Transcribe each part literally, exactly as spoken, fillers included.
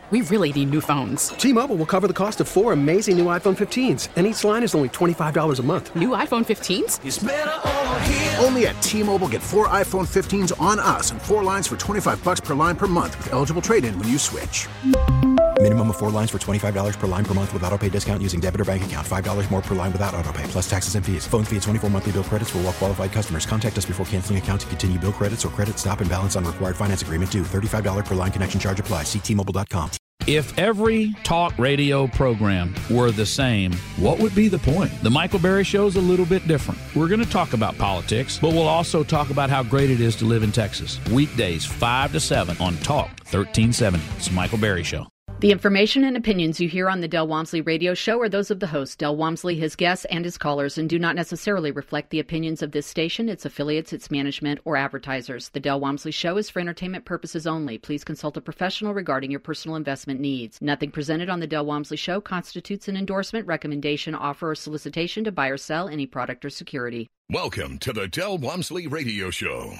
We really need new phones. T-Mobile will cover the cost of four amazing new iPhone fifteens, and each line is only twenty-five dollars a month. New iPhone fifteens? It's better over here. Only at T-Mobile, get four iPhone fifteens on us and four lines for twenty-five dollars per line per month with eligible trade-in when you switch. Minimum of four lines for twenty-five dollars per line per month with autopay discount using debit or bank account. five dollars more per line without autopay, plus taxes and fees. Phone fee at twenty-four monthly bill credits for well-qualified customers. Contact us before canceling account to continue bill credits or credit stop and balance on required finance agreement due. thirty-five dollars per line connection charge applies. See T Mobile dot com. If every talk radio program were the same, what would be the point? The Michael Berry Show is a little bit different. We're going to talk about politics, but we'll also talk about how great it is to live in Texas. Weekdays, five to seven on Talk thirteen seventy. It's the Michael Berry Show. The information and opinions you hear on the Del Walmsley radio show are those of the host, Del Walmsley, his guests, and his callers, and do not necessarily reflect the opinions of this station, its affiliates, its management, or advertisers. The Del Walmsley show is for entertainment purposes only. Please consult a professional regarding your personal investment needs. Nothing presented on the Del Walmsley show constitutes an endorsement, recommendation, offer, or solicitation to buy or sell any product or security. Welcome to the Del Walmsley radio show.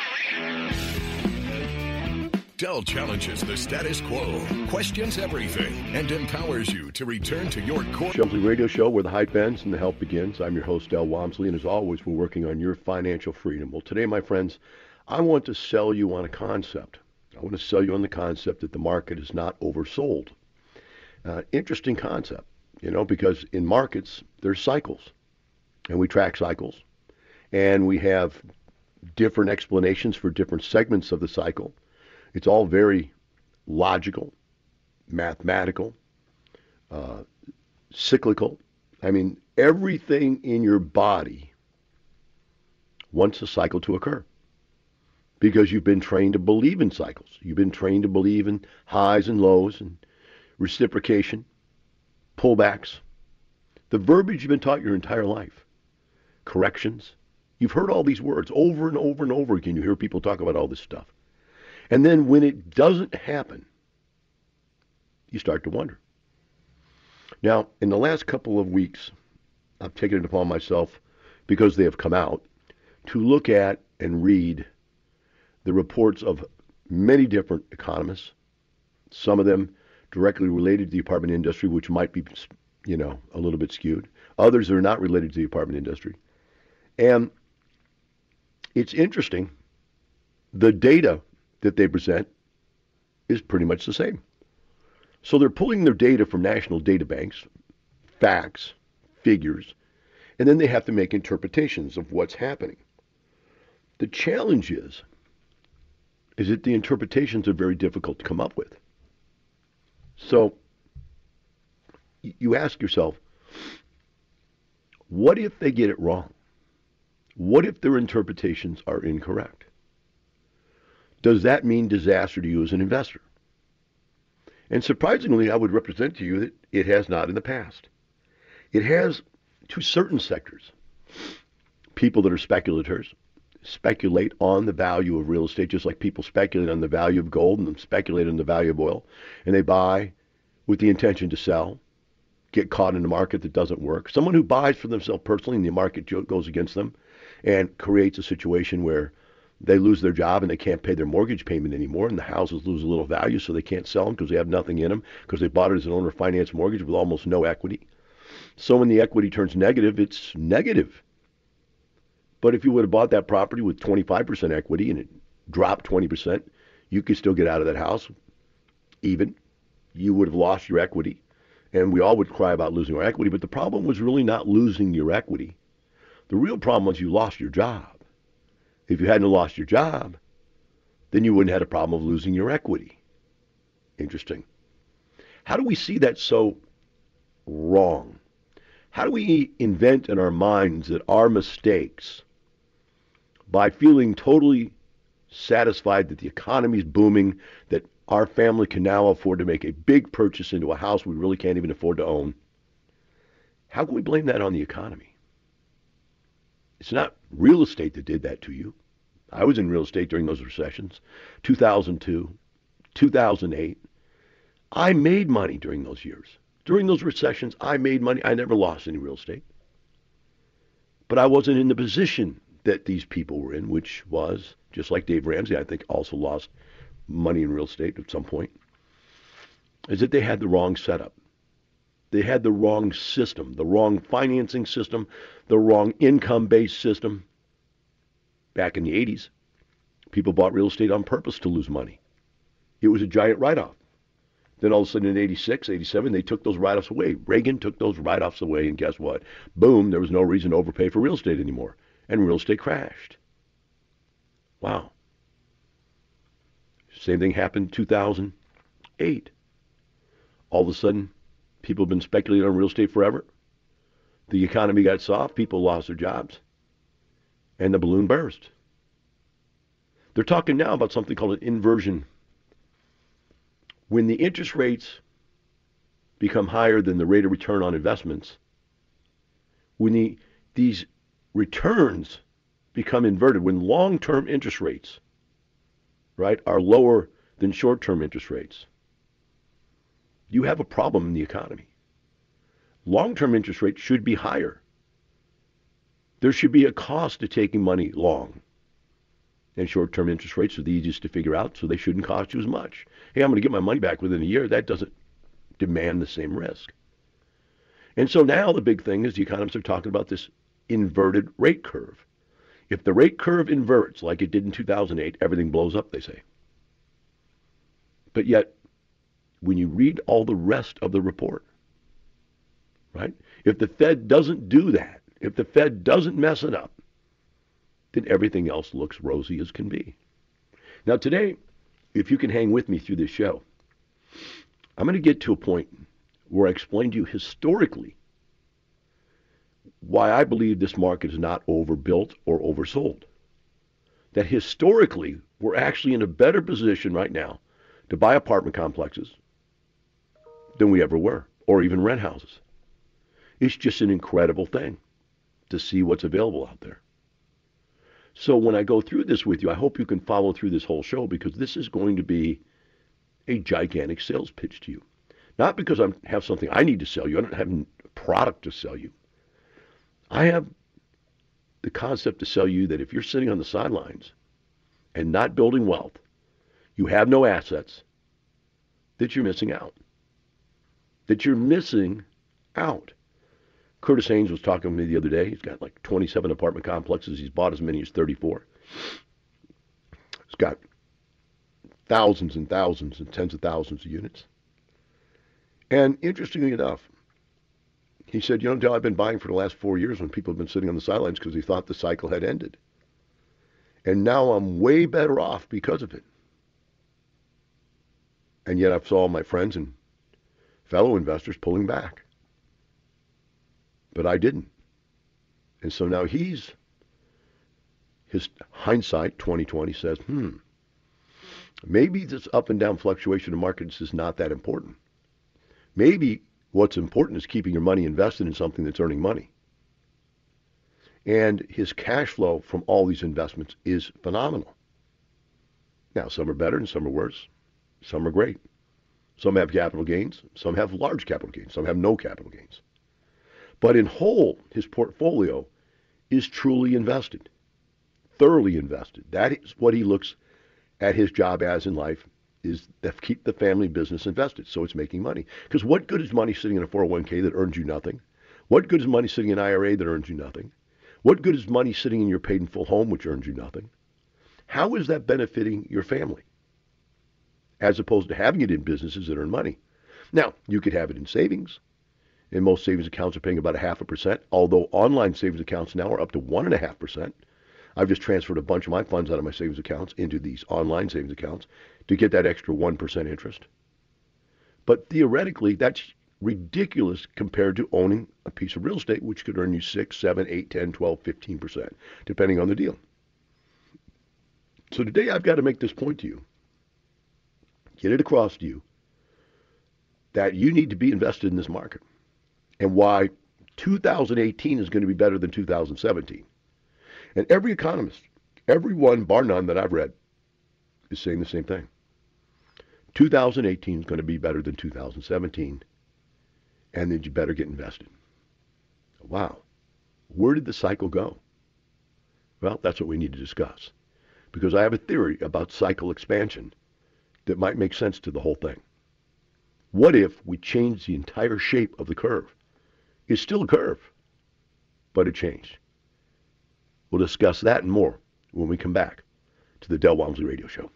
Del challenges the status quo, questions everything, and empowers you to return to your core. Walmsley Radio Show, where the hype ends and the help begins. I'm your host, Del Walmsley, and as always, we're working on your financial freedom. Well, today, my friends, I want to sell you on a concept. I want to sell you on the concept that the market is not oversold. Uh, interesting concept, you know, because in markets, there's cycles, and we track cycles, and we have different explanations for different segments of the cycle. It's all very logical, mathematical, uh, cyclical. I mean, everything in your body wants a cycle to occur because you've been trained to believe in cycles. You've been trained to believe in highs and lows and reciprocation, pullbacks. The verbiage you've been taught your entire life. Corrections. You've heard all these words over and over and over again. You hear people talk about all this stuff. And then when it doesn't happen, you start to wonder. Now, in the last couple of weeks, I've taken it upon myself, because they have come out, to look at and read the reports of many different economists, some of them directly related to the apartment industry, which might be, you know, a little bit skewed. Others are not related to the apartment industry. And it's interesting, the data that they present is pretty much the same. So they're pulling their data from national data banks, facts, figures, and then they have to make interpretations of what's happening. The challenge is, is that the interpretations are very difficult to come up with. So you ask yourself, what if they get it wrong? What if their interpretations are incorrect? Does that mean disaster to you as an investor? And surprisingly, I would represent to you that it has not in the past. It has to certain sectors. People that are speculators speculate on the value of real estate, just like people speculate on the value of gold and speculate on the value of oil. And they buy with the intention to sell, get caught in a market that doesn't work. Someone who buys for themselves personally and the market goes against them and creates a situation where they lose their job and they can't pay their mortgage payment anymore, and the houses lose a little value, so they can't sell them because they have nothing in them, because they bought it as an owner finance mortgage with almost no equity. So when the equity turns negative, it's negative. But if you would have bought that property with twenty-five percent equity and it dropped twenty percent, you could still get out of that house even. You would have lost your equity, and we all would cry about losing our equity, but the problem was really not losing your equity. The real problem was you lost your job. If you hadn't lost your job, then you wouldn't have had a problem of losing your equity. Interesting. How do we see that so wrong? How do we invent in our minds that our mistakes, by feeling totally satisfied that the economy is booming, that our family can now afford to make a big purchase into a house we really can't even afford to own, how can we blame that on the economy? It's not real estate that did that to you. I was in real estate during those recessions, two thousand two, two thousand eight. I made money during those years. During those recessions, I made money. I never lost any real estate. But I wasn't in the position that these people were in, which was, just like Dave Ramsey, I think also lost money in real estate at some point. is that they had the wrong setup. They had the wrong system, the wrong financing system, the wrong income-based system. Back in the eighties, people bought real estate on purpose to lose money. It was a giant write-off. Then all of a sudden in eighty-six, eighty-seven, they took those write-offs away. Reagan took those write-offs away, and guess what? Boom, there was no reason to overpay for real estate anymore. And real estate crashed. Wow. Same thing happened in two thousand eight. All of a sudden, people have been speculating on real estate forever. The economy got soft, people lost their jobs, and the balloon burst. They're talking now about something called an inversion. When the interest rates become higher than the rate of return on investments, when the, these returns become inverted, when long-term interest rates, right, are lower than short-term interest rates, you have a problem in the economy. Long-term interest rates should be higher. There should be a cost to taking money long. And short-term interest rates are the easiest to figure out, so they shouldn't cost you as much. Hey, I'm going to get my money back within a year. That doesn't demand the same risk. And so now the big thing is the economists are talking about this inverted rate curve. If the rate curve inverts like it did in two thousand eight, everything blows up, they say. But yet, when you read all the rest of the report, right? If the Fed doesn't do that, if the Fed doesn't mess it up, then everything else looks rosy as can be. Now today, if you can hang with me through this show, I'm going to get to a point where I explain to you historically why I believe this market is not overbuilt or oversold. That historically, we're actually in a better position right now to buy apartment complexes than we ever were, or even rent houses. It's just an incredible thing to see what's available out there. So when I go through this with you, I hope you can follow through this whole show, because this is going to be a gigantic sales pitch to you. Not because I have something I need to sell you. I don't have a product to sell you. I have the concept to sell you that if you're sitting on the sidelines and not building wealth, you have no assets, that you're missing out. That you're missing out. Curtis Haynes was talking to me the other day. He's got like twenty-seven apartment complexes. He's bought as many as thirty-four. He's got thousands and thousands and tens of thousands of units. And interestingly enough, he said, you know, Dale, I've been buying for the last four years when people have been sitting on the sidelines because he thought the cycle had ended. And now I'm way better off because of it. And yet I've saw my friends and fellow investors pulling back. But I didn't. And so now he's, his hindsight, twenty twenty, says, hmm, maybe this up and down fluctuation in markets is not that important. Maybe what's important is keeping your money invested in something that's earning money. And his cash flow from all these investments is phenomenal. Now, some are better and some are worse. Some are great. Some have capital gains. Some have large capital gains. Some have no capital gains. But in whole, his portfolio is truly invested, thoroughly invested. That is what he looks at his job as in life, is to keep the family business invested so it's making money. Because what good is money sitting in a four oh one k that earns you nothing? What good is money sitting in an I R A that earns you nothing? What good is money sitting in your paid in full home which earns you nothing? How is that benefiting your family? As opposed to having it in businesses that earn money. Now, you could have it in savings. And most savings accounts are paying about a half a percent, although online savings accounts now are up to one and a half percent. I've just transferred a bunch of my funds out of my savings accounts into these online savings accounts to get that extra one percent interest. But theoretically, that's ridiculous compared to owning a piece of real estate, which could earn you six, seven, eight, ten, twelve, fifteen percent, depending on the deal. So today I've got to make this point to you, get it across to you, that you need to be invested in this market. And why two thousand eighteen is going to be better than two thousand seventeen. And every economist, everyone bar none that I've read, is saying the same thing. two thousand eighteen is going to be better than two thousand seventeen, and then you better get invested. Wow. Where did the cycle go? Well, that's what we need to discuss. Because I have a theory about cycle expansion that might make sense to the whole thing. What if we changed the entire shape of the curve? It's still a curve, but it changed. We'll discuss that and more when we come back to the Del Walmsley Radio Show.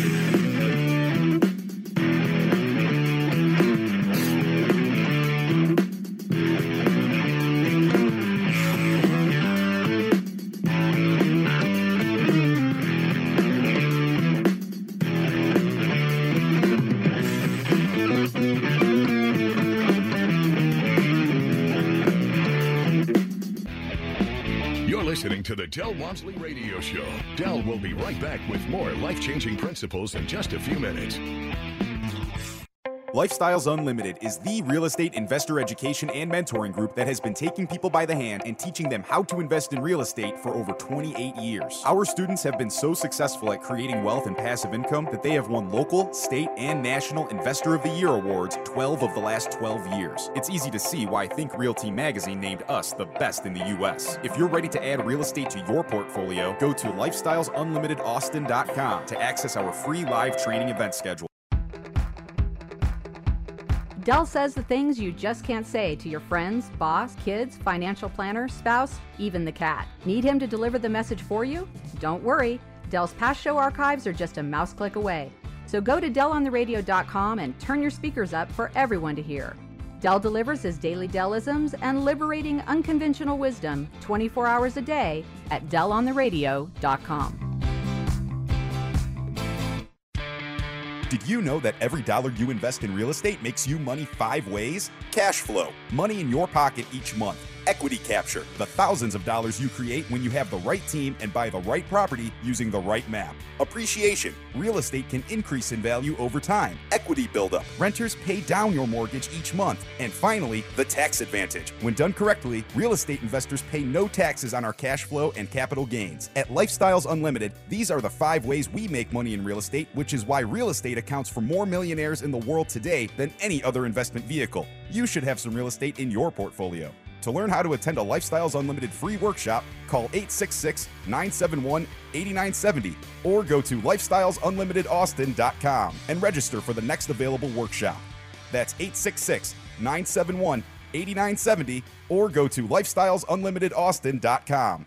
Listening to the Del Walmsley Radio Show. Del will be right back with more life-changing principles in just a few minutes. Lifestyles Unlimited is the real estate investor education and mentoring group that has been taking people by the hand and teaching them how to invest in real estate for over twenty-eight years. Our students have been so successful at creating wealth and passive income that they have won local, state, and national Investor of the Year awards twelve of the last twelve years. It's easy to see why Think Realty magazine named us the best in the U S. If you're ready to add real estate to your portfolio, go to lifestyles unlimited austin dot com to access our free live training event schedule. Del says the things you just can't say to your friends, boss, kids, financial planner, spouse, even the cat. Need him to deliver the message for you? Don't worry. Del's past show archives are just a mouse click away. So go to del on the radio dot com and turn your speakers up for everyone to hear. Del delivers his daily Delisms and liberating unconventional wisdom twenty-four hours a day at del on the radio dot com. Did you know that every dollar you invest in real estate makes you money five ways? Cash flow, money in your pocket each month. Equity capture, the thousands of dollars you create when you have the right team and buy the right property using the right map. Appreciation, real estate can increase in value over time. Equity buildup, renters pay down your mortgage each month. And finally, the tax advantage. When done correctly, real estate investors pay no taxes on our cash flow and capital gains. At Lifestyles Unlimited, these are the five ways we make money in real estate, which is why real estate accounts for more millionaires in the world today than any other investment vehicle. You should have some real estate in your portfolio. To learn how to attend a Lifestyles Unlimited free workshop, call eight six six, nine seven one, eight nine seven zero or go to lifestyles unlimited austin dot com and register for the next available workshop. That's eight six six, nine seven one, eight nine seven zero or go to lifestyles unlimited austin dot com.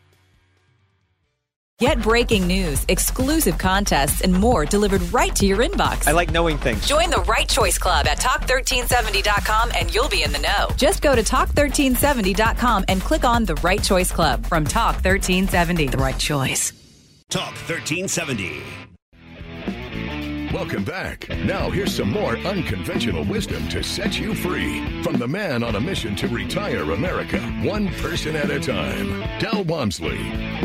Get breaking news, exclusive contests, and more delivered right to your inbox. I like knowing things. Join the Right Choice Club at talk thirteen seventy dot com and you'll be in the know. Just go to talk thirteen seventy dot com and click on the Right Choice Club from Talk thirteen seventy. The right choice. Talk thirteen seventy. Welcome back. Now here's some more unconventional wisdom to set you free from the man on a mission to retire America, one person at a time, Del Walmsley.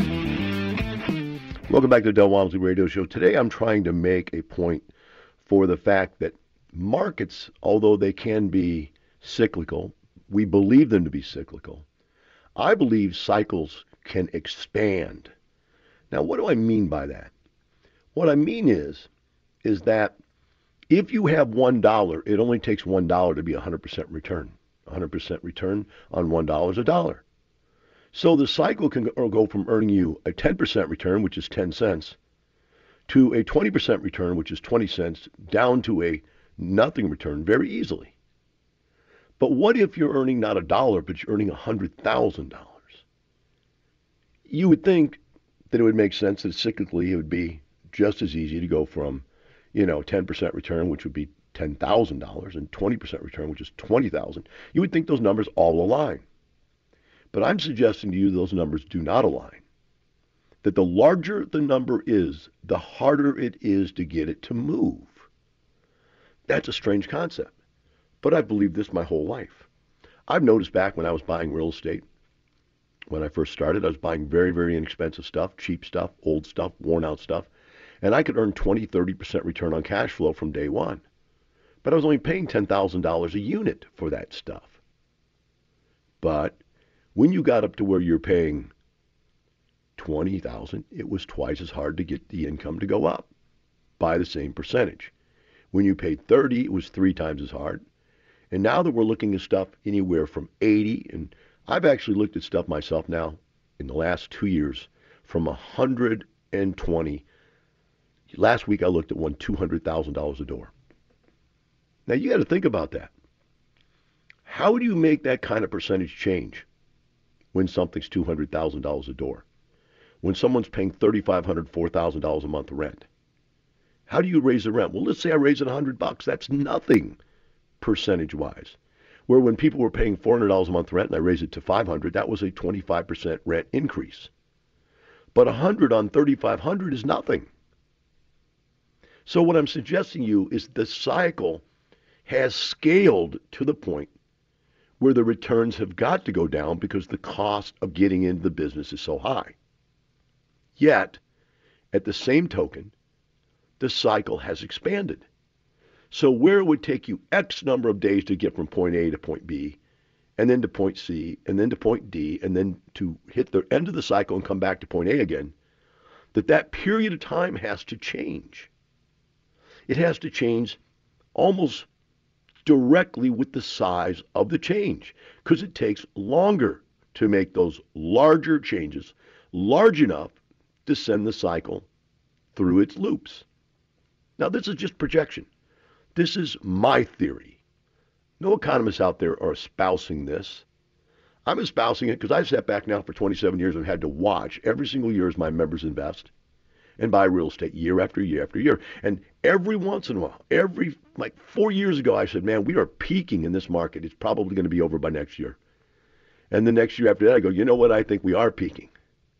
Welcome back to the Del Walmsley Radio Show. Today I'm trying to make a point for the fact that markets, although they can be cyclical, we believe them to be cyclical. I believe cycles can expand. Now, what do I mean by that? What I mean is, is that if you have one dollar, it only takes one dollar to be a one hundred percent return. one hundred percent return on one dollar is a dollar. So the cycle can go from earning you a ten percent return, which is ten cents, to a twenty percent return, which is twenty cents, down to a nothing return very easily. But what if you're earning not a dollar, but you're earning one hundred thousand dollars? You would think that it would make sense that cyclically it would be just as easy to go from, you know, ten percent return, which would be ten thousand dollars, and twenty percent return, which is twenty thousand dollars. You would think those numbers all align. But I'm suggesting to you those numbers do not align. That the larger the number is, the harder it is to get it to move. That's a strange concept. But I've believed this my whole life. I've noticed back when I was buying real estate, when I first started, I was buying very, very inexpensive stuff, cheap stuff, old stuff, worn out stuff. And I could earn twenty, thirty percent return on cash flow from day one. But I was only paying ten thousand dollars a unit for that stuff. But when you got up to where you're paying twenty thousand dollars, it was twice as hard to get the income to go up by the same percentage. When you paid thirty, it was three times as hard. And now that we're looking at stuff anywhere from eighty, and I've actually looked at stuff myself now in the last two years from one hundred twenty. Last week I looked at one two hundred thousand dollars a door. Now, you got to think about that. How do you make that kind of percentage change when something's two hundred thousand dollars a door? When someone's paying thirty-five hundred dollars, four thousand dollars a month rent? How do you raise the rent? Well, let's say I raise it one hundred bucks. That's nothing percentage-wise. Where when people were paying four hundred dollars a month rent and I raised it to five hundred dollars, that was a twenty-five percent rent increase. But one hundred on thirty-five hundred is nothing. So what I'm suggesting to you is the cycle has scaled to the point where the returns have got to go down because the cost of getting into the business is so high. Yet, at the same token, the cycle has expanded. So where it would take you X number of days to get from point A to point B, and then to point C, and then to point D, and then to hit the end of the cycle and come back to point A again, that that period of time has to change. It has to change almost directly with the size of the change, because it takes longer to make those larger changes large enough to send the cycle through its loops. Now, this is just projection. This is my theory. No economists out there are espousing this. I'm espousing it because I've sat back now for twenty-seven years and had to watch every single year as my members invest and buy real estate year after year after year. And every once in a while, every, like four years ago, I said, man, we are peaking in this market. It's probably going to be over by next year. And the next year after that, I go, you know what? I think we are peaking.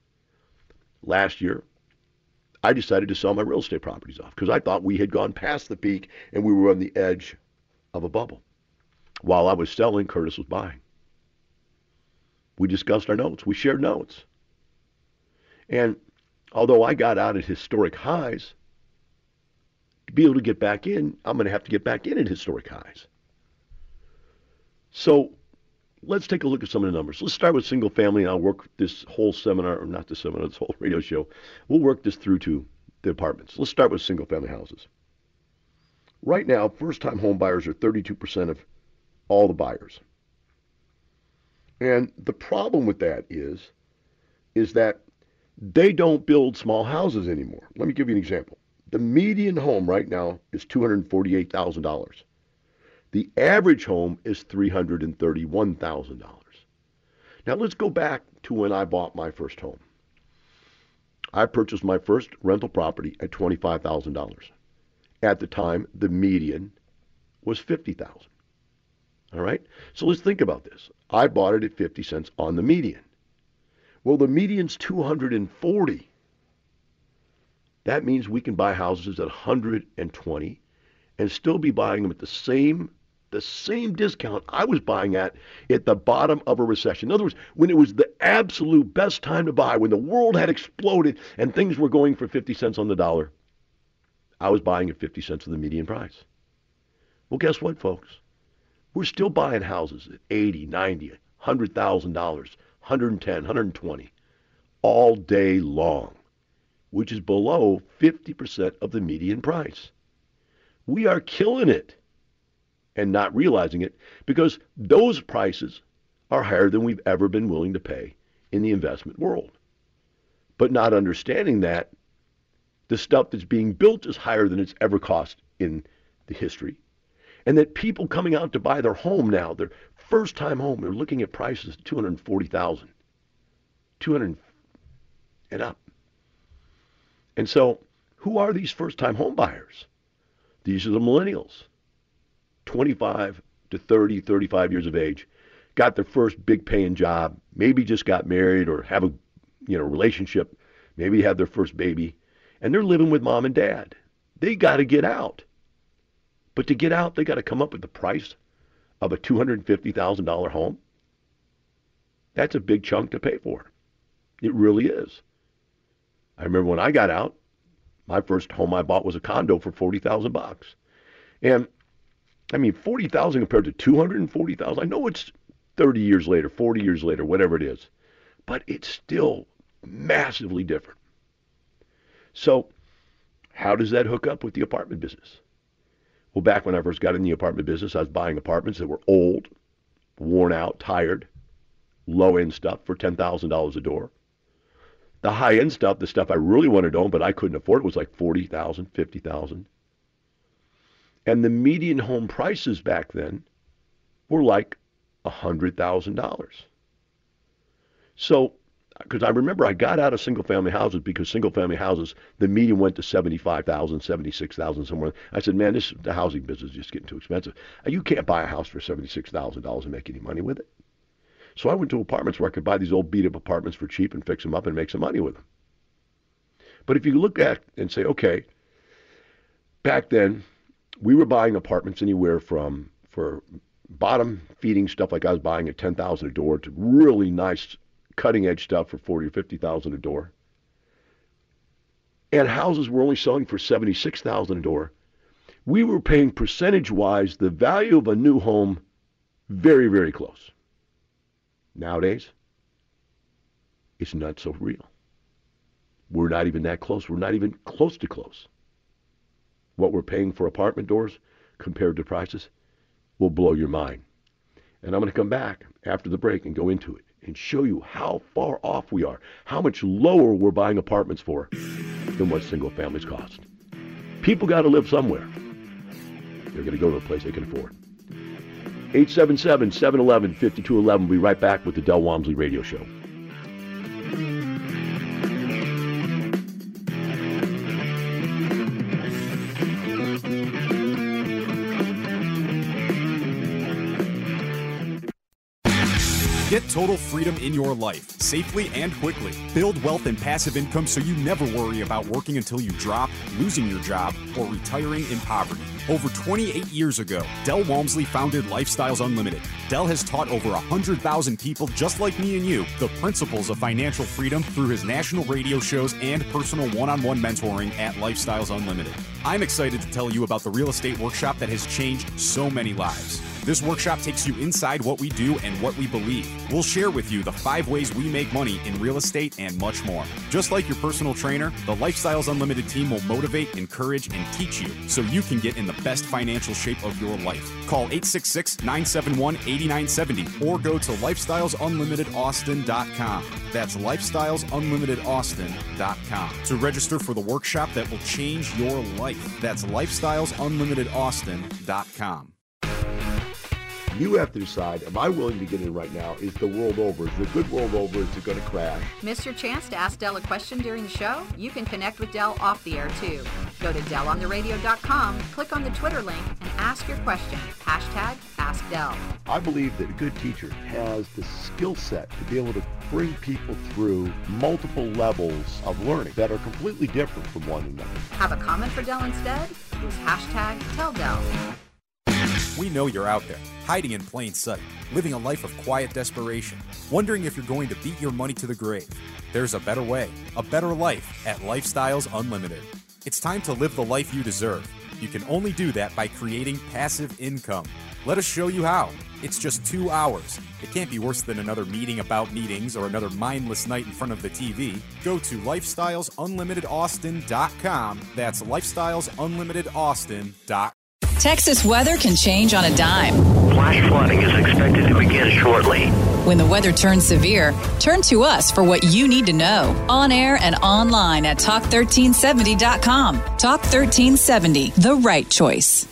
Last year, I decided to sell my real estate properties off because I thought we had gone past the peak and we were on the edge of a bubble. While I was selling, Curtis was buying. We discussed our notes. We shared notes. And although I got out at historic highs, to be able to get back in, I'm going to have to get back in at historic highs. So let's take a look at some of the numbers. Let's start with single family, and I'll work this whole seminar, or not this seminar, this whole radio show. We'll work this through to the apartments. Let's start with single family houses. Right now, first-time home buyers are thirty-two percent of all the buyers. And the problem with that is, is that they don't build small houses anymore. Let me give you an example. The median home right now is two hundred forty-eight thousand dollars. The average home is three hundred thirty-one thousand dollars. Now let's go back to when I bought my first home. I purchased my first rental property at twenty-five thousand dollars. At the time, the median was fifty thousand dollars. All right? So let's think about this. I bought it at fifty cents on the median. Well, the median's two hundred forty. That means we can buy houses at one hundred twenty and still be buying them at the same the same discount I was buying at at the bottom of a recession. In other words, when it was the absolute best time to buy, when the world had exploded and things were going for fifty cents on the dollar, I was buying at fifty cents of the median price. Well, guess what, folks? We're still buying houses at eighty, ninety, one hundred thousand dollars, one hundred ten, one hundred twenty, all day long, which is below fifty percent of the median price. We are killing it and not realizing it because those prices are higher than we've ever been willing to pay in the investment world. But not understanding that the stuff that's being built is higher than it's ever cost in the history. And that people coming out to buy their home now, their first-time home, they're looking at prices of two hundred forty thousand dollars, two hundred and up. And so, who are these first-time home buyers? These are the millennials, twenty-five to thirty, thirty-five years of age, got their first big-paying job, maybe just got married or have a you know relationship, maybe have their first baby, and they're living with mom and dad. They got to get out. But to get out, they got to come up with the price of a two hundred fifty thousand dollars home. That's a big chunk to pay for. It really is. I remember when I got out, my first home I bought was a condo for forty thousand bucks. And I mean, forty thousand compared to two hundred forty thousand. I know it's thirty years later, forty years later, whatever it is, but it's still massively different. So how does that hook up with the apartment business? Well, back when I first got in the apartment business, I was buying apartments that were old, worn out, tired, low-end stuff for ten thousand dollars a door. The high-end stuff, the stuff I really wanted to own, but I couldn't afford, it was like forty thousand dollars, fifty thousand dollars. And the median home prices back then were like one hundred thousand dollars. So, because I remember I got out of single-family houses because single-family houses, the median went to seventy-five thousand dollars, seventy-six thousand dollars somewhere. I said, man, this the housing business is just getting too expensive. You can't buy a house for seventy-six thousand dollars and make any money with it. So I went to apartments where I could buy these old beat-up apartments for cheap and fix them up and make some money with them. But if you look at and say, okay, back then, we were buying apartments anywhere from, for bottom-feeding stuff like I was buying at ten thousand dollars a door to really nice cutting-edge stuff for forty thousand dollars or fifty thousand dollars a door. And houses were only selling for seventy-six thousand dollars a door. We were paying percentage-wise the value of a new home very, very close. Nowadays, it's not so real. We're not even that close. We're not even close to close. What we're paying for apartment doors compared to prices will blow your mind. And I'm going to come back after the break and go into it and show you how far off we are, how much lower we're buying apartments for than what single families cost. People got to live somewhere. They're going to go to a place they can afford. eight seven seven, seven one one, five two one one. We'll be right back with the Del Walmsley Radio Show. Get total freedom in your life, safely and quickly. Build wealth and passive income so you never worry about working until you drop, losing your job, or retiring in poverty. Over twenty-eight years ago, Del Walmsley founded Lifestyles Unlimited. Del has taught over one hundred thousand people just like me and you the principles of financial freedom through his national radio shows and personal one-on-one mentoring at Lifestyles Unlimited. I'm excited to tell you about the real estate workshop that has changed so many lives. This workshop takes you inside what we do and what we believe. We'll share with you the five ways we make money in real estate and much more. Just like your personal trainer, the Lifestyles Unlimited team will motivate, encourage, and teach you so you can get in the best financial shape of your life. Call eight six six, nine seven one, eight nine seven zero or go to lifestyles unlimited austin dot com. That's lifestyles unlimited austin dot com to register for the workshop that will change your life. That's lifestyles unlimited austin dot com. You have to decide, am I willing to get in right now? Is the world over? Is the good world over? Is it going to crash? Miss your chance to ask Del a question during the show? You can connect with Del off the air, too. Go to del on the radio dot com, click on the Twitter link, and ask your question. Hashtag Ask Del. I believe that a good teacher has the skill set to be able to bring people through multiple levels of learning that are completely different from one another. Have a comment for Del instead? Use hashtag Tell Del. We know you're out there, hiding in plain sight, living a life of quiet desperation, wondering if you're going to beat your money to the grave. There's a better way, a better life at Lifestyles Unlimited. It's time to live the life you deserve. You can only do that by creating passive income. Let us show you how. It's just two hours. It can't be worse than another meeting about meetings or another mindless night in front of the T V. Go to lifestyles unlimited austin dot com. That's lifestyles unlimited austin dot com. Texas weather can change on a dime. Flash flooding is expected to begin shortly. When the weather turns severe, turn to us for what you need to know. On air and online at talk thirteen seventy dot com. Talk thirteen seventy, the right choice.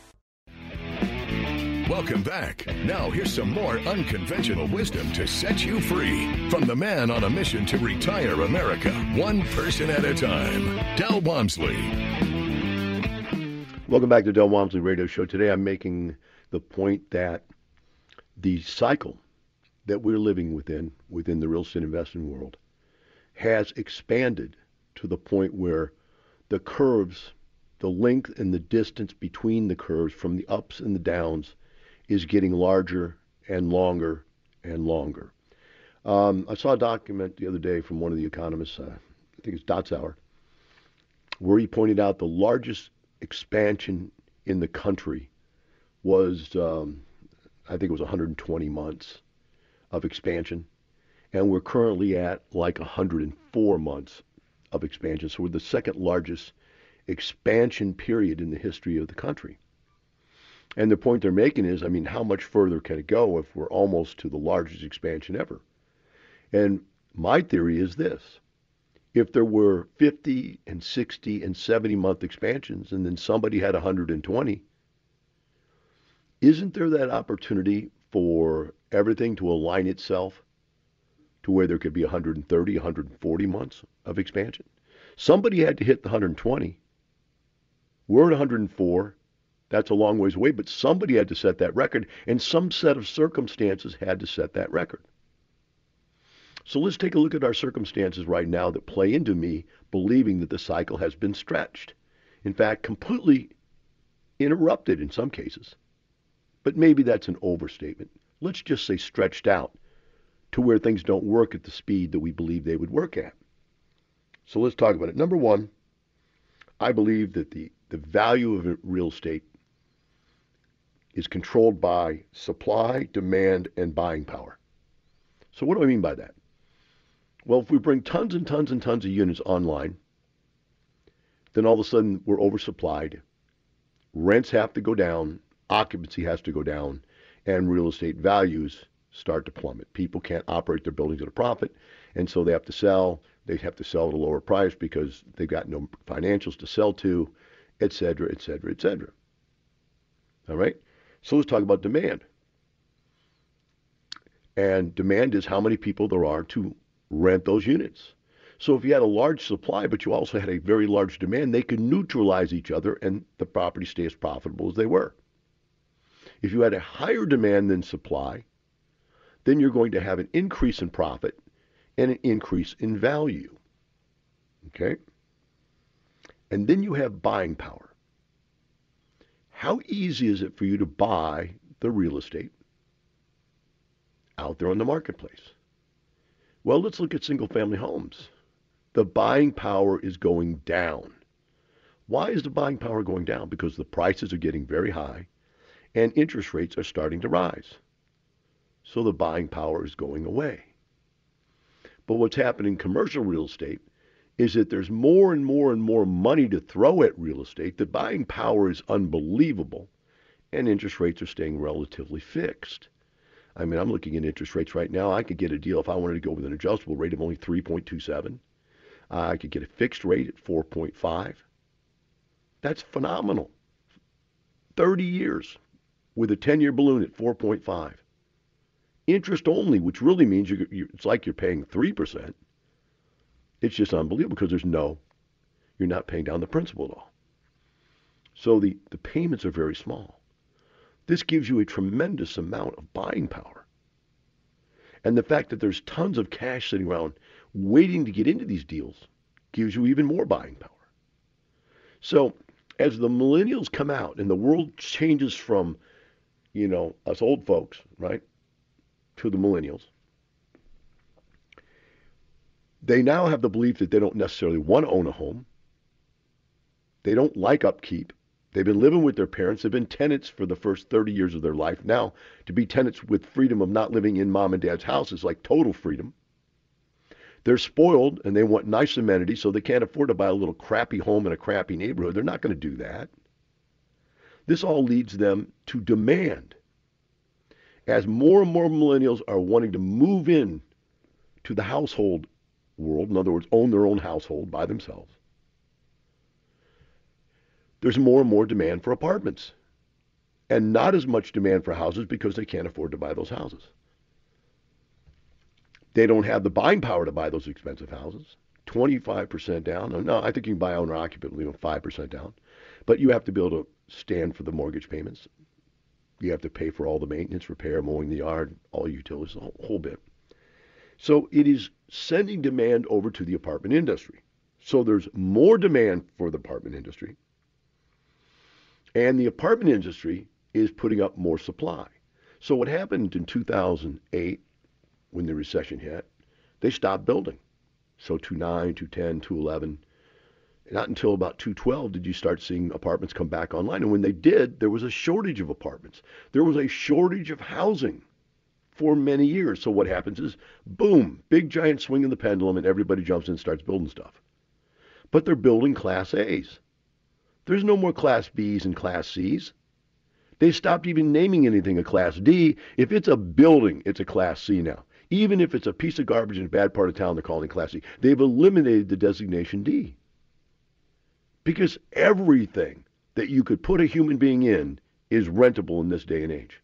Welcome back. Now here's some more unconventional wisdom to set you free from the man on a mission to retire America, one person at a time, Del Walmsley. Welcome back to Del Walmsley Radio Show. Today I'm making the point that the cycle that we're living within, within the real estate investing world, has expanded to the point where the curves, the length and the distance between the curves from the ups and the downs is getting larger and longer and longer. Um, I saw a document the other day from one of the economists, uh, I think it's Dotzauer, where he pointed out the largest expansion in the country was, um, I think it was one hundred twenty months of expansion. And we're currently at like one hundred four months of expansion. So we're the second largest expansion period in the history of the country. And the point they're making is, I mean, how much further can it go if we're almost to the largest expansion ever? And my theory is this. If there were fifty and sixty and seventy month expansions and then somebody had one hundred twenty, isn't there that opportunity for everything to align itself to where there could be one hundred thirty, one hundred forty months of expansion? Somebody had to hit the one hundred twenty. We're at one hundred four. That's a long ways away, but somebody had to set that record, and some set of circumstances had to set that record. So let's take a look at our circumstances right now that play into me believing that the cycle has been stretched. In fact, completely interrupted in some cases. But maybe that's an overstatement. Let's just say stretched out to where things don't work at the speed that we believe they would work at. So let's talk about it. Number one, I believe that the, the value of real estate is controlled by supply, demand, and buying power. So what do I mean by that? Well, if we bring tons and tons and tons of units online, then all of a sudden we're oversupplied. Rents have to go down, occupancy has to go down, and real estate values start to plummet. People can't operate their buildings at a profit, and so they have to sell. They have to sell at a lower price because they've got no financials to sell to, et cetera, et cetera, et cetera. All right? So let's talk about demand. And demand is how many people there are to rent those units. So if you had a large supply, but you also had a very large demand, they could neutralize each other and the property stay as profitable as they were. If you had a higher demand than supply, then you're going to have an increase in profit and an increase in value. Okay? And then you have buying power. How easy is it for you to buy the real estate out there on the marketplace? Well, let's look at single-family homes. The buying power is going down. Why is the buying power going down? Because the prices are getting very high and interest rates are starting to rise. So the buying power is going away. But what's happening in commercial real estate is that there's more and more and more money to throw at real estate. The buying power is unbelievable, and interest rates are staying relatively fixed. I mean, I'm looking at interest rates right now. I could get a deal if I wanted to go with an adjustable rate of only three point two seven. Uh, I could get a fixed rate at four point five. That's phenomenal. thirty years with a ten-year balloon at four point five. Interest only, which really means you're, you're, it's like you're paying three percent. It's just unbelievable because there's no, you're not paying down the principal at all. So the, the payments are very small. This gives you a tremendous amount of buying power. And the fact that there's tons of cash sitting around waiting to get into these deals gives you even more buying power. So as the millennials come out and the world changes from, you know, us old folks, right, to the millennials, they now have the belief that they don't necessarily want to own a home. They don't like upkeep. They've been living with their parents. They've been tenants for the first thirty years of their life. Now, to be tenants with freedom of not living in mom and dad's house is like total freedom. They're spoiled and they want nice amenities, so they can't afford to buy a little crappy home in a crappy neighborhood. They're not going to do that. This all leads them to demand. As more and more millennials are wanting to move in to the household world, in other words, own their own household by themselves, there's more and more demand for apartments and not as much demand for houses because they can't afford to buy those houses. They don't have the buying power to buy those expensive houses. twenty-five percent down. No, I think you can buy owner occupant, you know, five percent down. But you have to be able to stand for the mortgage payments. You have to pay for all the maintenance, repair, mowing the yard, all utilities, a whole bit. So it is sending demand over to the apartment industry. So there's more demand for the apartment industry. And the apartment industry is putting up more supply. So what happened in two thousand eight, when the recession hit, they stopped building. So two nine, two ten, two eleven, not until about two twelve did you start seeing apartments come back online. And when they did, there was a shortage of apartments. There was a shortage of housing for many years. So what happens is, boom, big giant swing in the pendulum, and everybody jumps in and starts building stuff. But they're building Class A's. There's no more Class B's and Class C's. They stopped even naming anything a Class D. If it's a building, it's a Class C now. Even if it's a piece of garbage in a bad part of town, they're calling it Class C. They've eliminated the designation D. Because everything that you could put a human being in is rentable in this day and age.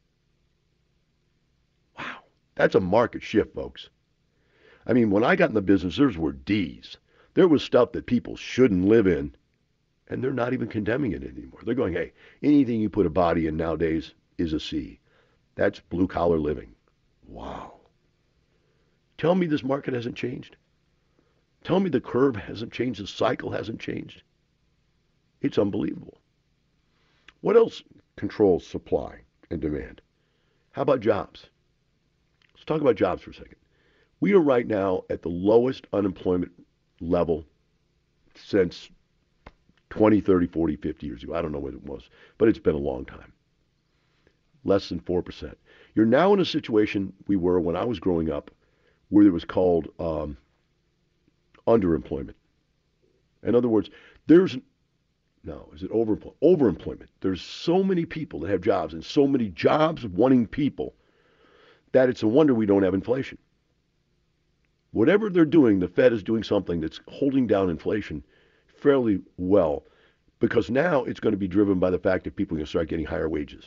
Wow, that's a market shift, folks. I mean, when I got in the business, there were D's. There was stuff that people shouldn't live in, and they're not even condemning it anymore. They're going, hey, anything you put a body in nowadays is a C. That's blue-collar living. Wow. Tell me this market hasn't changed. Tell me the curve hasn't changed, the cycle hasn't changed. It's unbelievable. What else controls supply and demand? How about jobs? Let's talk about jobs for a second. We are right now at the lowest unemployment level since twenty, thirty, forty, fifty years ago. I don't know what it was, but it's been a long time. Less than four percent. You're now in a situation we were when I was growing up where it was called um, underemployment. In other words, there's, no, is it overemployment? Overemployment. There's so many people that have jobs and so many jobs-wanting people that it's a wonder we don't have inflation. Whatever they're doing, the Fed is doing something that's holding down inflation fairly well, because now it's going to be driven by the fact that people are going to start getting higher wages.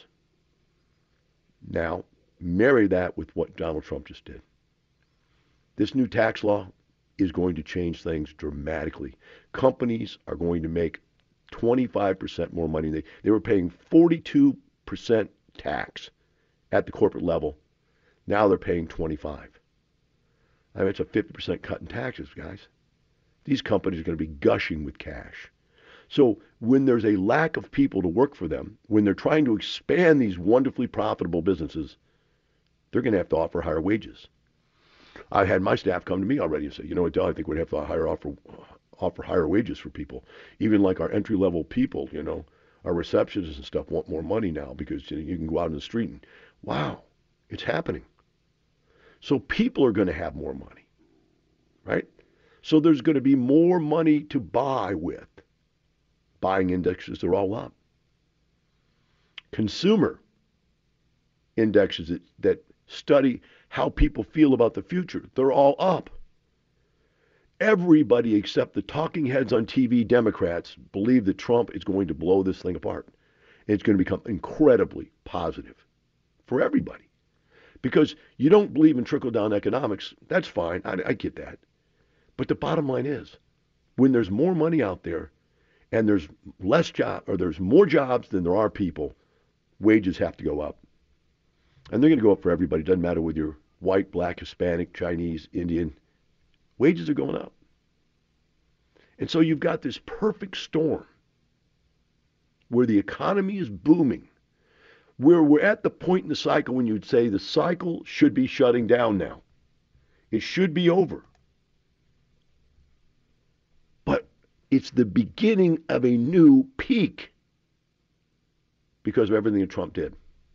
Now, marry that with what Donald Trump just did. This new tax law is going to change things dramatically. Companies are going to make twenty-five percent more money. They, they were paying forty-two percent tax at the corporate level. Now they're paying twenty-five. I mean, it's a fifty percent cut in taxes, guys. These companies are going to be gushing with cash. So when there's a lack of people to work for them, when they're trying to expand these wonderfully profitable businesses, they're going to have to offer higher wages. I had my staff come to me already and say, you know what, Del, I think we'd have to hire, offer, offer higher wages for people. Even like our entry-level people, you know, our receptionists and stuff want more money now because you know, you can go out in the street and, wow, it's happening. So people are going to have more money, right? So there's going to be more money to buy with. Buying indexes are all up. Consumer indexes that, that study how people feel about the future, they're all up. Everybody except the talking heads on T V, Democrats, believe that Trump is going to blow this thing apart. It's going to become incredibly positive for everybody. Because you don't believe in trickle-down economics, that's fine, I, I get that. But the bottom line is, when there's more money out there and there's less job, or there's more jobs than there are people, wages have to go up. And they're going to go up for everybody. It doesn't matter whether you're white, black, Hispanic, Chinese, Indian. Wages are going up. And so you've got this perfect storm where the economy is booming, where we're at the point in the cycle when you'd say the cycle should be shutting down now. It should be over. But it's the beginning of a new peak because of everything that Trump did.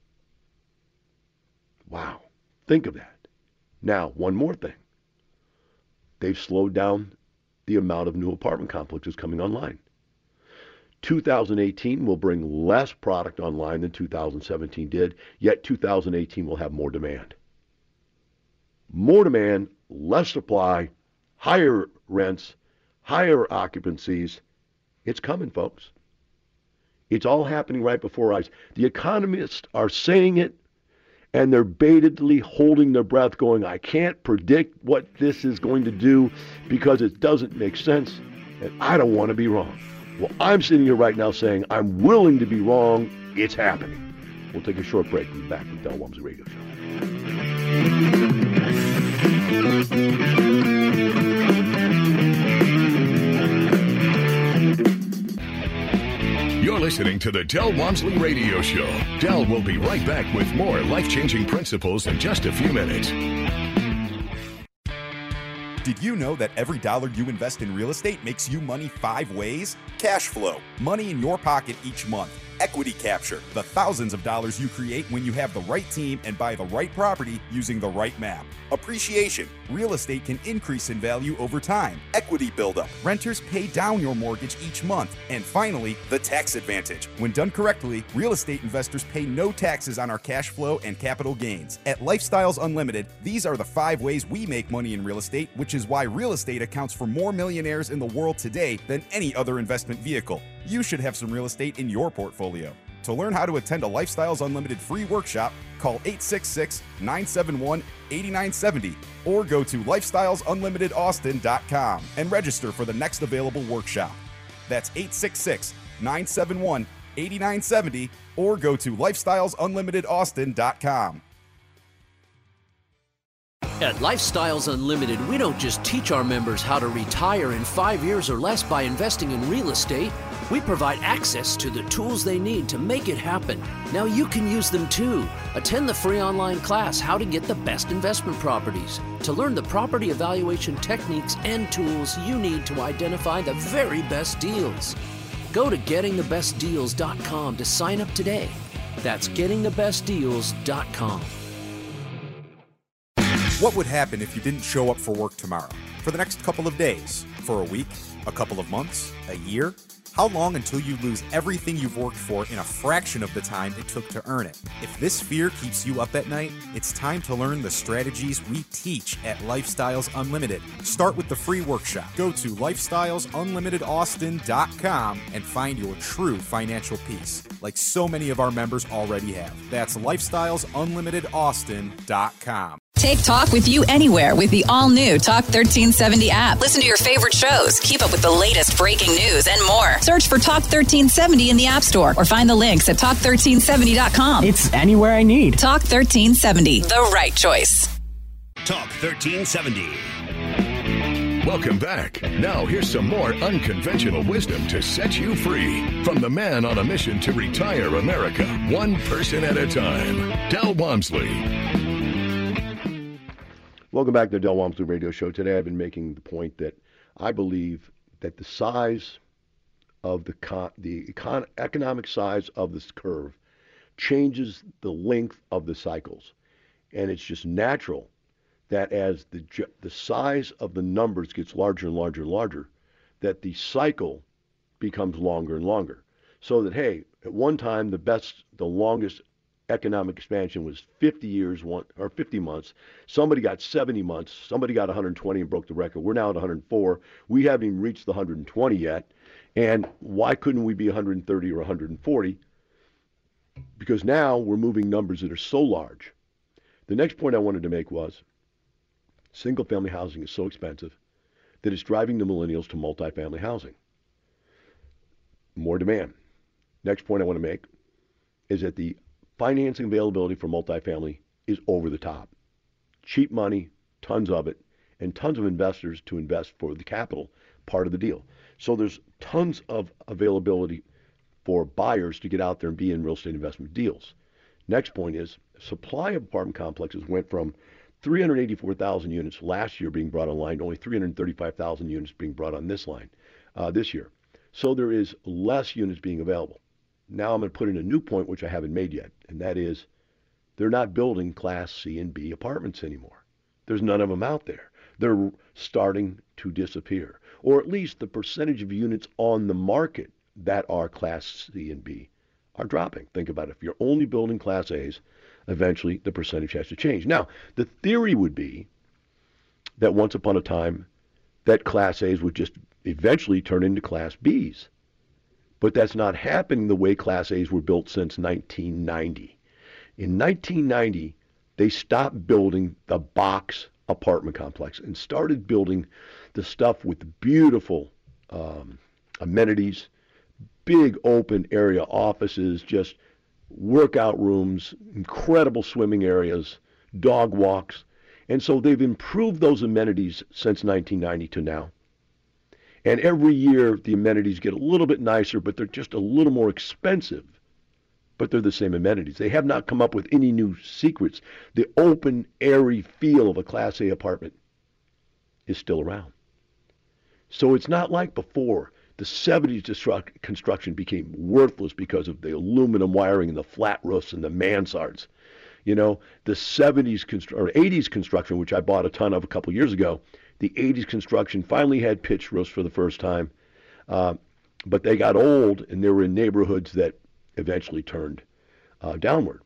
Wow. Think of that. Now, one more thing. They've slowed down the amount of new apartment complexes coming online. two thousand eighteen will bring less product online than two thousand seventeen did, yet two thousand eighteen will have more demand. More demand, less supply, higher rents, higher occupancies. It's coming, folks. It's all happening right before our eyes. The economists are saying it, and they're baitedly holding their breath going, I can't predict what this is going to do because it doesn't make sense, and I don't want to be wrong. Well, I'm sitting here right now saying I'm willing to be wrong. It's happening. We'll take a short break. We'll be back with Del Walmsley Radio Show. You're listening to the Del Walmsley Radio Show. Del will be right back with more life-changing principles in just a few minutes. Did you know that every dollar you invest in real estate makes you money five ways? Cash flow, money in your pocket each month. Equity capture, the thousands of dollars you create when you have the right team and buy the right property using the right map. Appreciation, real estate can increase in value over time. Equity buildup, renters pay down your mortgage each month. And finally, the tax advantage. When done correctly, real estate investors pay no taxes on our cash flow and capital gains. At Lifestyles Unlimited, these are the five ways we make money in real estate, which is why real estate accounts for more millionaires in the world today than any other investment vehicle. You should have some real estate in your portfolio. To learn how to attend a Lifestyles Unlimited free workshop, call eight six six, nine seven one, eight nine seven zero or go to lifestyles unlimited austin dot com and register for the next available workshop. That's eight six six, nine seven one, eight nine seven zero or go to lifestyles unlimited austin dot com. At Lifestyles Unlimited, we don't just teach our members how to retire in five years or less by investing in real estate. We provide access to the tools they need to make it happen. Now you can use them too. Attend the free online class, How to Get the Best Investment Properties, to learn the property evaluation techniques and tools you need to identify the very best deals. Go to getting the best deals dot com to sign up today. That's getting the best deals dot com. What would happen if you didn't show up for work tomorrow? For the next couple of days? For a week? A couple of months? A year? How long until you lose everything you've worked for in a fraction of the time it took to earn it? If this fear keeps you up at night, it's time to learn the strategies we teach at Lifestyles Unlimited. Start with the free workshop. Go to lifestyles unlimited austin dot com and find your true financial peace, like so many of our members already have. That's lifestyles unlimited austin dot com. Take talk with you anywhere with the all-new Talk thirteen seventy app. Listen to your favorite shows, keep up with the latest breaking news, and more. Search for Talk thirteen seventy in the App Store or find the links at talk thirteen seventy dot com. It's anywhere I need. Talk thirteen seventy, the right choice. Talk thirteen seventy. Welcome back. Now here's some more unconventional wisdom to set you free from the man on a mission to retire America, one person at a time, Del Walmsley. Welcome back to the Del Walmsley Radio Show. Today I've been making the point that I believe that the size of the con- the econ- economic size of this curve changes the length of the cycles. And it's just natural that as the the size of the numbers gets larger and larger and larger, that the cycle becomes longer and longer. So that, hey, at one time the best, the longest economic expansion was fifty years, one or fifty months. Somebody got seventy months. Somebody got one hundred twenty and broke the record. We're now at one hundred four. We haven't even reached the one hundred twenty yet. And why couldn't we be one hundred thirty or one hundred forty? Because now we're moving numbers that are so large. The next point I wanted to make was single-family housing is so expensive that it's driving the millennials to multifamily housing. More demand. Next point I want to make is that the financing availability for multifamily is over the top. Cheap money, tons of it, and tons of investors to invest for the capital part of the deal. So there's tons of availability for buyers to get out there and be in real estate investment deals. Next point is supply of apartment complexes went from three hundred eighty-four thousand units last year being brought online to only three hundred thirty-five thousand units being brought on this line uh, this year. So there is less units being available. Now I'm going to put in a new point, which I haven't made yet, and that is they're not building Class C and B apartments anymore. There's none of them out there. They're starting to disappear, or at least the percentage of units on the market that are Class C and B are dropping. Think about it. If you're only building Class A's, eventually the percentage has to change. Now, the theory would be that once upon a time that Class A's would just eventually turn into Class B's. But that's not happening the way Class A's were built since nineteen ninety. In nineteen ninety, they stopped building the box apartment complex and started building the stuff with beautiful um, amenities, big open area offices, just workout rooms, incredible swimming areas, dog walks. And so they've improved those amenities since nineteen ninety to now. And every year, the amenities get a little bit nicer, but they're just a little more expensive. But they're the same amenities. They have not come up with any new secrets. The open, airy feel of a Class A apartment is still around. So it's not like before. The seventies destruct- construction became worthless because of the aluminum wiring and the flat roofs and the mansards. You know, the seventies constru- or eighties construction, which I bought a ton of a couple years ago, the eighties construction finally had pitched roofs for the first time, uh, but they got old and they were in neighborhoods that eventually turned uh, downward.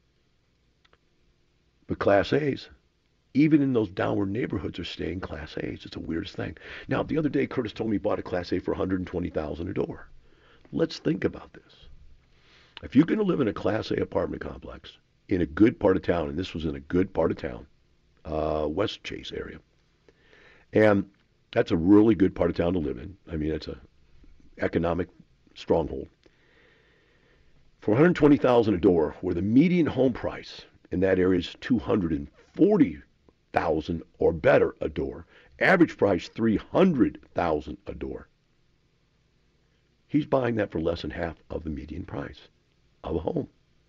But Class A's, even in those downward neighborhoods, are staying Class A's. It's the weirdest thing. Now, the other day, Curtis told me he bought a Class A for one hundred twenty thousand dollars a door. Let's think about this. If you're going to live in a Class A apartment complex in a good part of town, and this was in a good part of town, uh, West Chase area, and that's a really good part of town to live in. I mean, it's a economic stronghold. For one hundred twenty thousand dollars a door, where the median home price in that area is two hundred forty thousand dollars or better a door, average price three hundred thousand dollars a door. He's buying that for less than half of the median price of a home.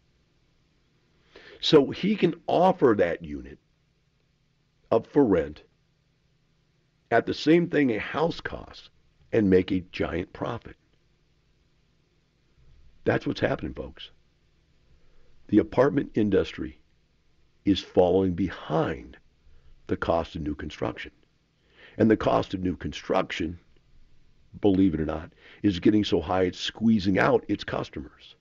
So he can offer that unit up for rent at the same thing a house costs and make a giant profit. That's what's happening, folks. The apartment industry is falling behind the cost of new construction. And the cost of new construction, believe it or not, is getting so high it's squeezing out its customers.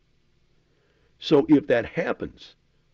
So if that happens,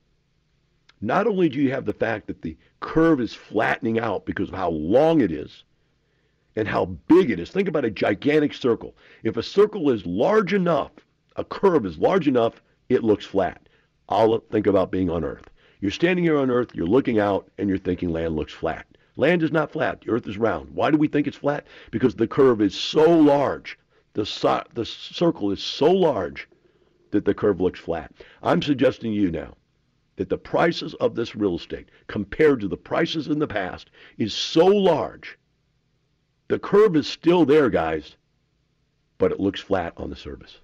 not only do you have the fact that the curve is flattening out because of how long it is and how big it is. Think about a gigantic circle. If a circle is large enough, a curve is large enough, it looks flat. I'll think about being on Earth. You're standing here on Earth, you're looking out, and you're thinking land looks flat. Land is not flat. The Earth is round. Why do we think it's flat? Because the curve is so large. The, so, the circle is so large that the curve looks flat. I'm suggesting to you now that the prices of this real estate compared to the prices in the past is so large. The curve is still there, guys, but it looks flat on the surface.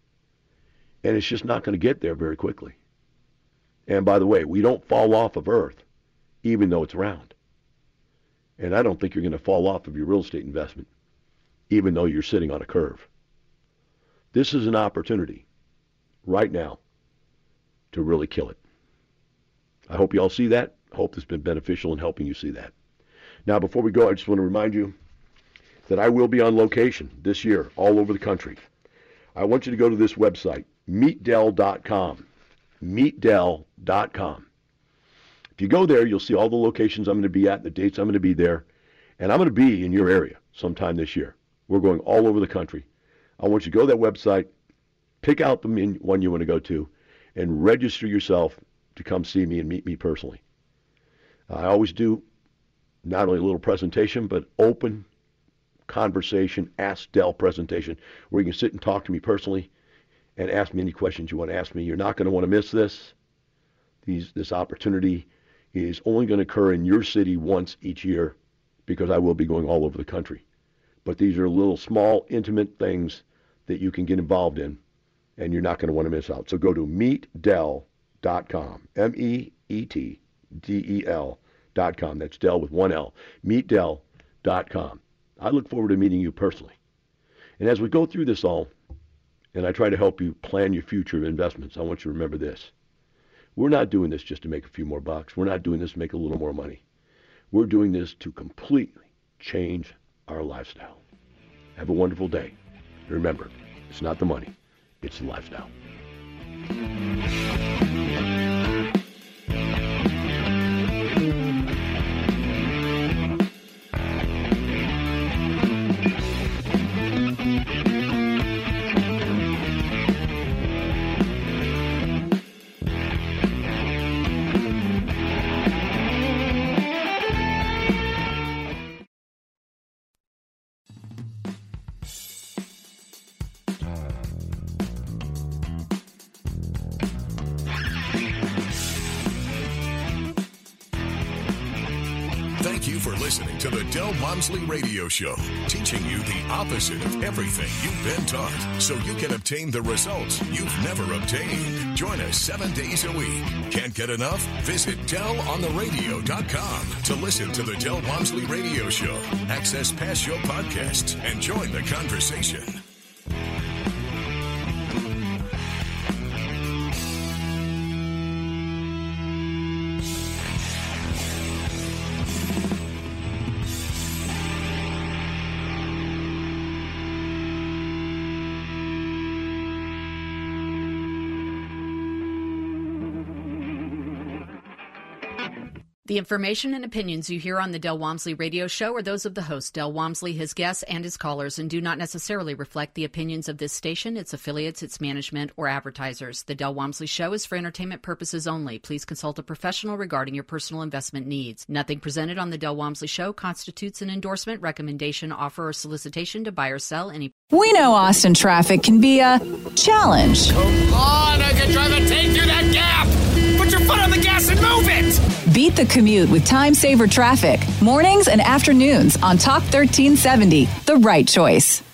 And it's just not going to get there very quickly. And by the way, we don't fall off of Earth, even though it's round. And I don't think you're going to fall off of your real estate investment, even though you're sitting on a curve. This is an opportunity right now to really kill it. I hope you all see that. I hope this has been beneficial in helping you see that. Now, before we go, I just want to remind you that I will be on location this year all over the country. I want you to go to this website, meet del dot com. meet del dot com. If you go there, you'll see all the locations I'm going to be at, the dates I'm going to be there, and I'm going to be in your area sometime this year. We're going all over the country. I want you to go to that website, pick out the one you want to go to, and register yourself to come see me and meet me personally. I always do not only a little presentation, but open conversation, Ask Del presentation, where you can sit and talk to me personally and ask me any questions you want to ask me. You're not going to want to miss this. These, this opportunity is only going to occur in your city once each year because I will be going all over the country. But these are little small, intimate things that you can get involved in, and you're not going to want to miss out. So go to meet del dot com, M E E T D E L dot com. That's Del with one L, meet del dot com. I look forward to meeting you personally. And as we go through this all, and I try to help you plan your future investments, I want you to remember this. We're not doing this just to make a few more bucks. We're not doing this to make a little more money. We're doing this to completely change our lifestyle. Have a wonderful day. And remember, it's not the money, it's the lifestyle. Listening to the Del Walmsley Radio Show, teaching you the opposite of everything you've been taught, so you can obtain the results you've never obtained. Join us seven days a week. Can't get enough? Visit del on the radio dot com to listen to the Del Walmsley Radio Show, access past show podcasts, and join the conversation. The information and opinions you hear on the Del Walmsley Radio Show are those of the host, Del Walmsley, his guests, and his callers, and do not necessarily reflect the opinions of this station, its affiliates, its management, or advertisers. The Del Walmsley Show is for entertainment purposes only. Please consult a professional regarding your personal investment needs. Nothing presented on the Del Walmsley Show constitutes an endorsement, recommendation, offer, or solicitation to buy or sell any. We know Austin traffic can be a challenge. Come on, I can drive a tank through that gap! Put your foot on the gas and move it! Beat the commute with time saver traffic. Mornings and afternoons on Talk thirteen seventy, the right choice.